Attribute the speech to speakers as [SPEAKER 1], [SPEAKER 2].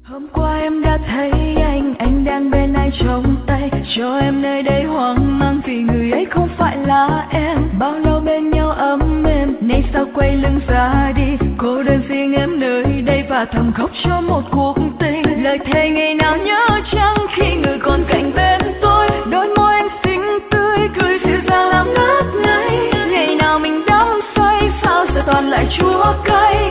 [SPEAKER 1] Hôm qua em đã thấy anh đang bên ai trong tay, cho em nơi đây hoang mang vì người ấy không phải là em. Bao lâu bên nhau ấm êm, nay sao quay lưng ra đi, cô đơn riêng em nơi đây và thầm khóc cho một cuộc tình. Lời thề ngày nào nhớ chăng khi người còn cạnh bên tôi, đôi môi anh xinh tươi cười dịu dàng làm ngất ngây. Ngày nào mình đắm say sao giờ toàn lại chua cay.